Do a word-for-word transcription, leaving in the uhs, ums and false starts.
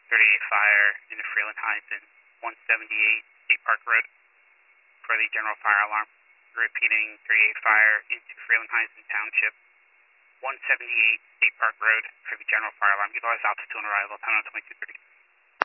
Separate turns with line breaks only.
thirty-eight fire into Freeland Heights and one seventy-eight State Park Road for the general fire alarm. Repeating, thirty-eight fire into Freeland Heights and Township, one seventy-eight State Park Road for the general fire alarm. Utilize altitude on arrival, time on twenty-two thirty.